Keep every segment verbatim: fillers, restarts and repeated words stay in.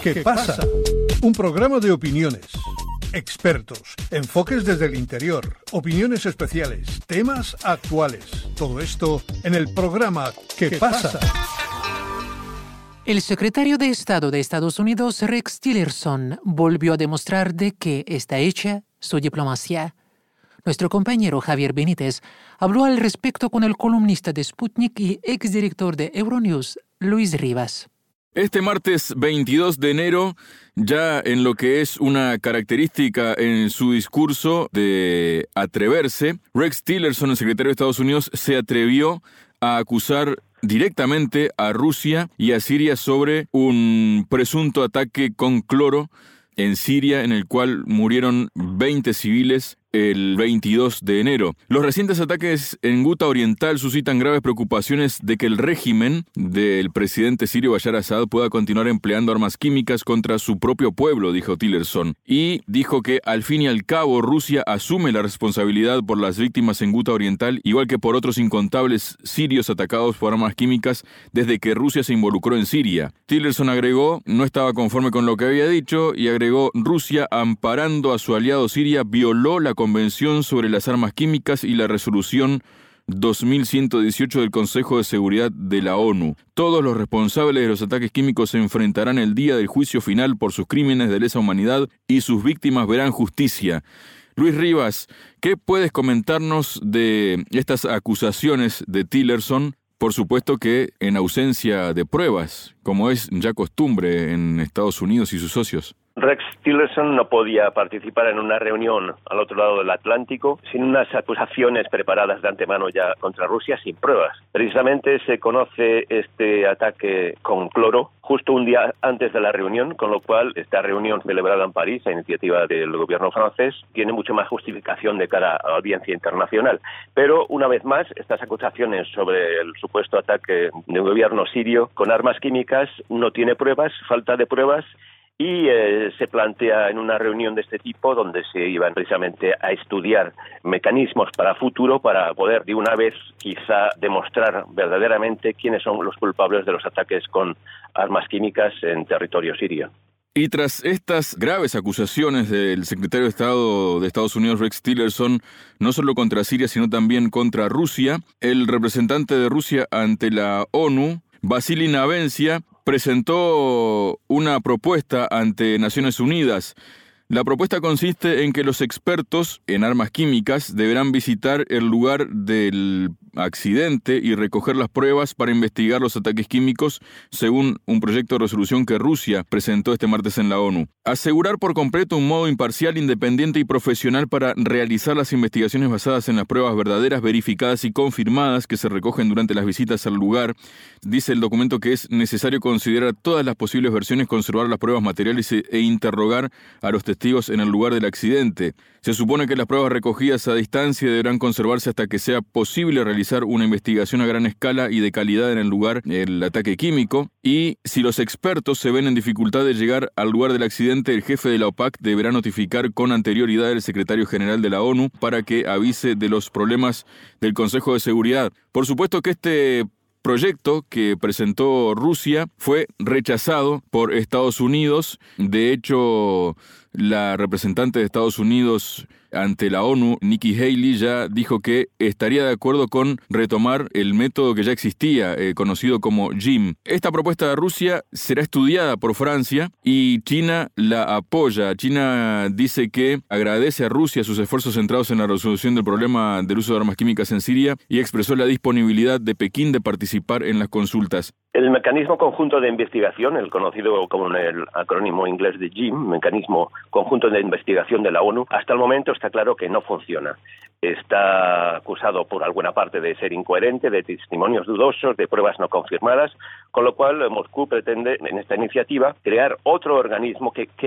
¿Qué pasa? Un programa de opiniones, expertos, enfoques desde el interior, opiniones especiales, temas actuales. Todo esto en el programa ¿Qué pasa? El secretario de Estado de Estados Unidos, Rex Tillerson, volvió a demostrar de qué está hecha su diplomacia. Nuestro compañero Javier Benítez habló al respecto con el columnista de Sputnik y exdirector de Euronews, Luis Rivas. Este martes veintidós de enero, ya en lo que es una característica en su discurso de atreverse, Rex Tillerson, el secretario de Estados Unidos, se atrevió a acusar directamente a Rusia y a Siria sobre un presunto ataque con cloro en Siria, en el cual murieron veinte civiles el veintidós de enero. Los recientes ataques en Guta Oriental suscitan graves preocupaciones de que el régimen del presidente sirio Bashar al-Assad pueda continuar empleando armas químicas contra su propio pueblo, dijo Tillerson. Y dijo que al fin y al cabo Rusia asume la responsabilidad por las víctimas en Guta Oriental, igual que por otros incontables sirios atacados por armas químicas desde que Rusia se involucró en Siria. Tillerson agregó, no estaba conforme con lo que había dicho, y agregó, Rusia, amparando a su aliado Siria, violó la Convención sobre las Armas Químicas y la Resolución dos mil ciento dieciocho del Consejo de Seguridad de la ONU. Todos los responsables de los ataques químicos se enfrentarán el día del juicio final por sus crímenes de lesa humanidad y sus víctimas verán justicia. Luis Rivas, ¿qué puedes comentarnos de estas acusaciones de Tillerson? Por supuesto que en ausencia de pruebas, como es ya costumbre en Estados Unidos y sus socios. Rex Tillerson no podía participar en una reunión al otro lado del Atlántico sin unas acusaciones preparadas de antemano ya contra Rusia sin pruebas. Precisamente se conoce este ataque con cloro justo un día antes de la reunión, con lo cual esta reunión celebrada en París, a iniciativa del gobierno francés, tiene mucho más justificación de cara a la audiencia internacional. Pero, una vez más, estas acusaciones sobre el supuesto ataque del gobierno sirio con armas químicas no tiene pruebas, falta de pruebas, y eh, se plantea en una reunión de este tipo donde se iban precisamente a estudiar mecanismos para futuro para poder de una vez quizá demostrar verdaderamente quiénes son los culpables de los ataques con armas químicas en territorio sirio. Y tras estas graves acusaciones del secretario de Estado de Estados Unidos, Rex Tillerson, no solo contra Siria, sino también contra Rusia, el representante de Rusia ante la ONU, Vasily Navencia, presentó una propuesta ante Naciones Unidas. La propuesta consiste en que los expertos en armas químicas deberán visitar el lugar del accidente y recoger las pruebas para investigar los ataques químicos, según un proyecto de resolución que Rusia presentó este martes en la ONU. Asegurar por completo un modo imparcial, independiente y profesional para realizar las investigaciones basadas en las pruebas verdaderas, verificadas y confirmadas que se recogen durante las visitas al lugar. Dice el documento que es necesario considerar todas las posibles versiones, conservar las pruebas materiales e, e interrogar a los testigos en el lugar del accidente. Se supone que las pruebas recogidas a distancia deberán conservarse hasta que sea posible realizar una investigación a gran escala y de calidad en el lugar del ataque químico, y si los expertos se ven en dificultad de llegar al lugar del accidente, el jefe de la OPAC deberá notificar con anterioridad al secretario general de la ONU para que avise de los problemas del Consejo de Seguridad. Por supuesto que este proyecto que presentó Rusia fue rechazado por Estados Unidos. De hecho, la representante de Estados Unidos ante la ONU, Nikki Haley, ya dijo que estaría de acuerdo con retomar el método que ya existía, eh, conocido como J I M. Esta propuesta de Rusia será estudiada por Francia y China la apoya. China dice que agradece a Rusia sus esfuerzos centrados en la resolución del problema del uso de armas químicas en Siria y expresó la disponibilidad de Pekín de participar en las consultas. El mecanismo conjunto de investigación, el conocido como el acrónimo inglés de J I M, mecanismo conjunto de investigación de la ONU, hasta el momento está claro que no funciona. Está acusado por alguna parte de ser incoherente, de testimonios dudosos, de pruebas no confirmadas, con lo cual Moscú pretende en esta iniciativa crear otro organismo que, que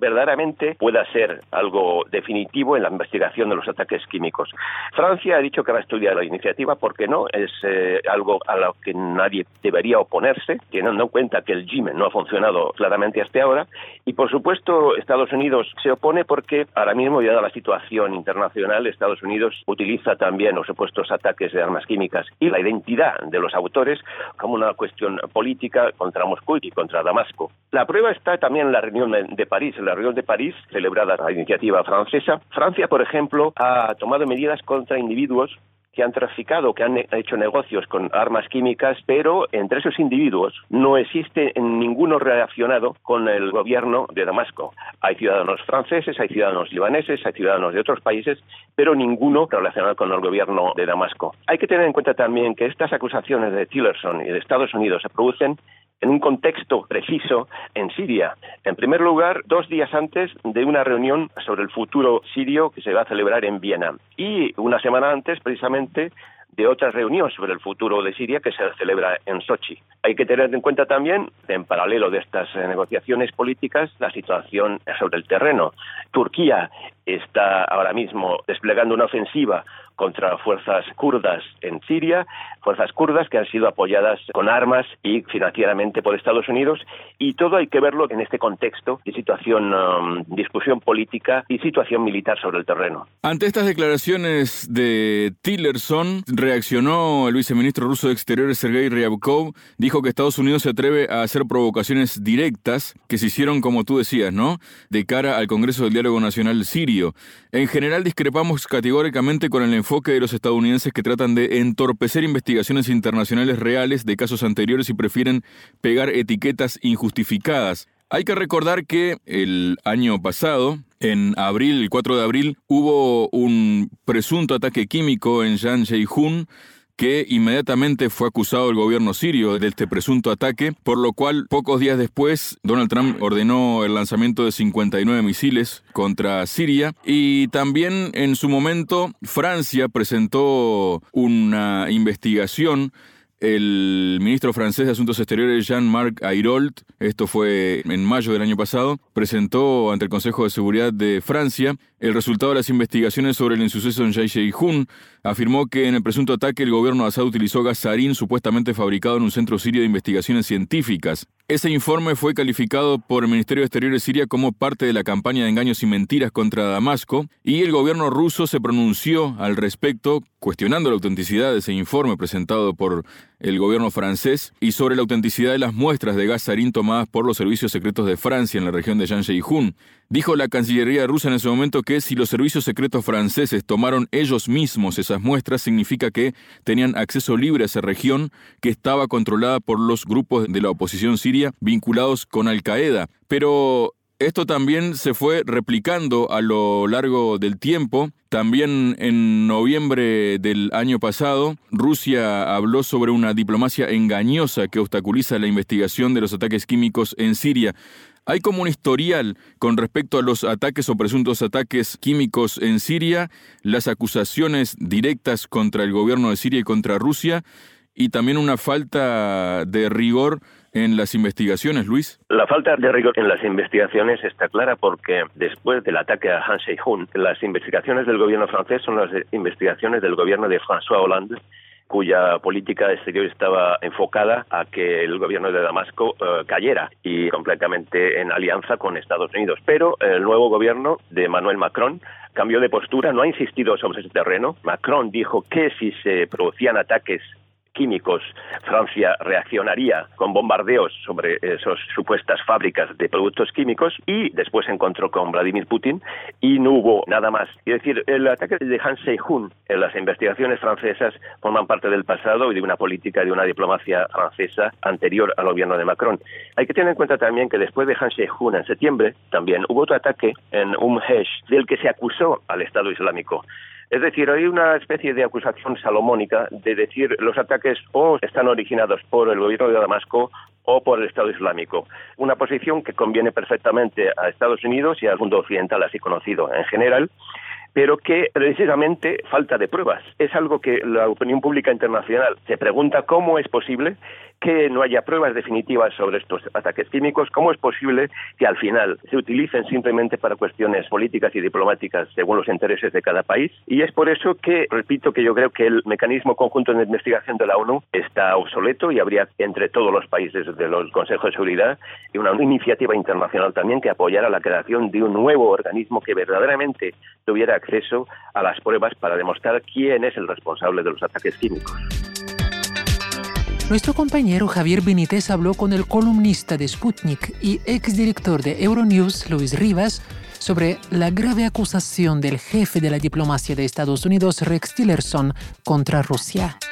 verdaderamente pueda ser algo definitivo en la investigación de los ataques químicos. Francia ha dicho que va a estudiar la iniciativa porque no es eh, algo a lo que nadie debería oponerse, teniendo en cuenta que el G I M E no ha funcionado claramente hasta ahora, y por supuesto Estados Unidos se opone porque ahora mismo, dada la situación internacional, Estados Unidos utiliza también los supuestos ataques de armas químicas y la identidad de los autores como una cuestión política contra Moscú y contra Damasco. La prueba está también en la reunión de París. En la reunión de París, celebrada la iniciativa francesa, Francia, por ejemplo, ha tomado medidas contra individuos que han traficado, que han hecho negocios con armas químicas, pero entre esos individuos no existe ninguno relacionado con el gobierno de Damasco. Hay ciudadanos franceses, hay ciudadanos libaneses, hay ciudadanos de otros países, pero ninguno relacionado con el gobierno de Damasco. Hay que tener en cuenta también que estas acusaciones de Tillerson y de Estados Unidos se producen en un contexto preciso en Siria. En primer lugar, dos días antes de una reunión sobre el futuro sirio que se va a celebrar en Viena. Y una semana antes, precisamente, de otra reunión sobre el futuro de Siria que se celebra en Sochi. Hay que tener en cuenta también, en paralelo de estas eh, negociaciones políticas, la situación sobre el terreno. Turquía está ahora mismo desplegando una ofensiva contra fuerzas kurdas en Siria, fuerzas kurdas que han sido apoyadas con armas y financieramente por Estados Unidos, y todo hay que verlo en este contexto de situación, um, discusión política y situación militar sobre el terreno. Ante estas declaraciones de Tillerson, reaccionó el viceministro ruso de Exteriores, Sergei Ryabkov, dijo que Estados Unidos se atreve a hacer provocaciones directas que se hicieron, como tú decías, ¿no?, de cara al Congreso del Diálogo Nacional Sirio. En general, discrepamos categóricamente con el enfoque de los estadounidenses que tratan de entorpecer investigaciones internacionales reales de casos anteriores y prefieren pegar etiquetas injustificadas. Hay que recordar que el año pasado, en abril, el cuatro de abril, hubo un presunto ataque químico en Jan Shehun, que inmediatamente fue acusado el gobierno sirio de este presunto ataque, por lo cual pocos días después Donald Trump ordenó el lanzamiento de cincuenta y nueve misiles contra Siria, y también en su momento Francia presentó una investigación. El ministro francés de Asuntos Exteriores, Jean-Marc Ayrault, esto fue en mayo del año pasado, presentó ante el Consejo de Seguridad de Francia el resultado de las investigaciones sobre el insuceso en Shehun. Afirmó que en el presunto ataque el gobierno de Assad utilizó gas sarín supuestamente fabricado en un centro sirio de investigaciones científicas. Ese informe fue calificado por el Ministerio de Exteriores de Siria como parte de la campaña de engaños y mentiras contra Damasco, y el gobierno ruso se pronunció al respecto, cuestionando la autenticidad de ese informe presentado por el gobierno francés y sobre la autenticidad de las muestras de gas sarín tomadas por los servicios secretos de Francia en la región de Jan Shehun. Dijo la Cancillería rusa en ese momento que si los servicios secretos franceses tomaron ellos mismos esas muestras, significa que tenían acceso libre a esa región que estaba controlada por los grupos de la oposición siria vinculados con Al-Qaeda. Pero esto también se fue replicando a lo largo del tiempo. También en noviembre del año pasado, Rusia habló sobre una diplomacia engañosa que obstaculiza la investigación de los ataques químicos en Siria. Hay como un historial con respecto a los ataques o presuntos ataques químicos en Siria, las acusaciones directas contra el gobierno de Siria y contra Rusia, y también una falta de rigor en las investigaciones, Luis. La falta de rigor en las investigaciones está clara porque después del ataque a Jan Shehun, las investigaciones del gobierno francés son las investigaciones del gobierno de François Hollande, cuya política exterior estaba enfocada a que el gobierno de Damasco uh, cayera y completamente en alianza con Estados Unidos. Pero el nuevo gobierno de Emmanuel Macron cambió de postura, no ha insistido sobre ese terreno. Macron dijo que si se producían ataques químicos, Francia reaccionaría con bombardeos sobre esas supuestas fábricas de productos químicos, y después se encontró con Vladimir Putin y no hubo nada más. Es decir, el ataque de Jan Shehun, en las investigaciones francesas forman parte del pasado y de una política, de una diplomacia francesa anterior al gobierno de Macron. Hay que tener en cuenta también que después de Jan Shehun, en septiembre, también hubo otro ataque en Umm Esh, del que se acusó al Estado Islámico. Es decir, hay una especie de acusación salomónica de decir los ataques o están originados por el gobierno de Damasco o por el Estado Islámico. Una posición que conviene perfectamente a Estados Unidos y al mundo occidental así conocido en general, pero que precisamente falta de pruebas. Es algo que la opinión pública internacional se pregunta cómo es posible que no haya pruebas definitivas sobre estos ataques químicos, ¿cómo es posible que al final se utilicen simplemente para cuestiones políticas y diplomáticas según los intereses de cada país? Y es por eso que, repito, que yo creo que el mecanismo conjunto de investigación de la ONU está obsoleto y habría entre todos los países de los Consejos de Seguridad y una iniciativa internacional también que apoyara la creación de un nuevo organismo que verdaderamente tuviera acceso a las pruebas para demostrar quién es el responsable de los ataques químicos. Nuestro compañero Javier Benítez habló con el columnista de Sputnik y exdirector de Euronews, Luis Rivas, sobre la grave acusación del jefe de la diplomacia de Estados Unidos, Rex Tillerson, contra Rusia.